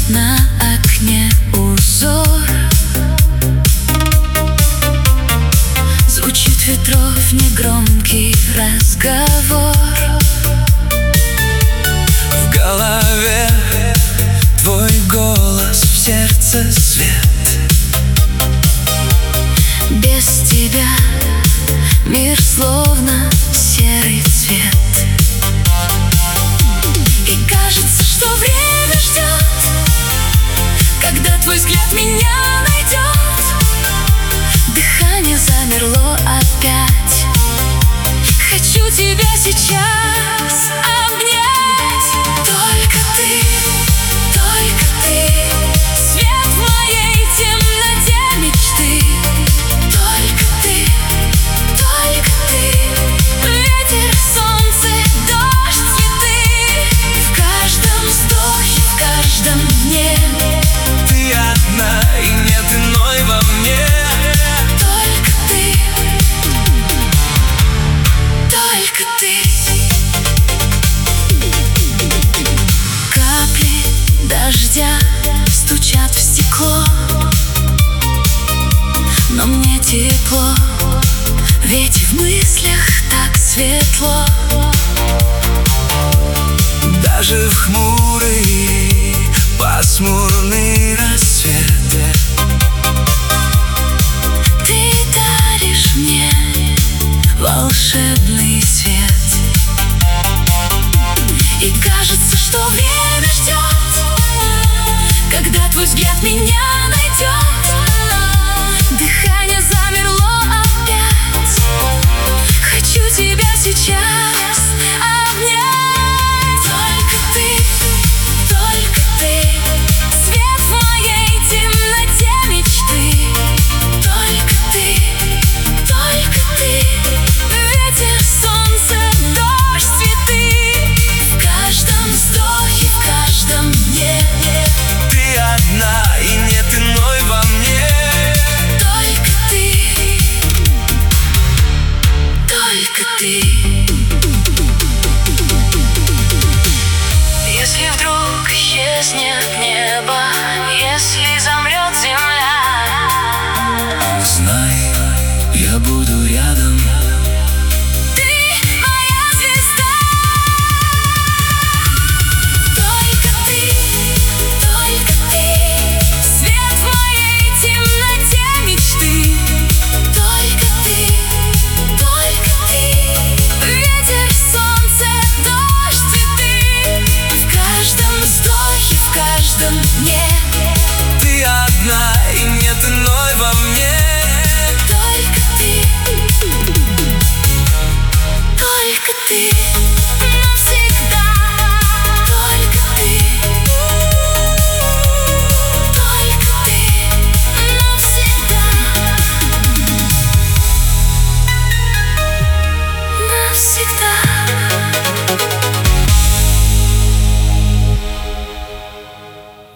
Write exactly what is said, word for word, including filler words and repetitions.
на окне узор. Звучит ветров негромкий разговор. В голове твой голос, в сердце свет. Без тебя мир словно серый цвет. И кажется, что время ждет, когда твой взгляд меня найдет. Дыхание замерло опять. Хочу тебя сейчас обнять. Только ты, только ты, свет в моей темноте мечты. Только ты, только ты, ветер, солнце, дождь, цветы. В каждом вздохе, в каждом дне Ты одна, и нет иной во мне. только ты, только ты. Капли дождя стучат в стекло, но мне тепло, ведь в мыслях так светло. Даже в хмурый, пасмурный рассвет Ты даришь мне волшебный свет. И кажется, что время ждет, когда твой взгляд меня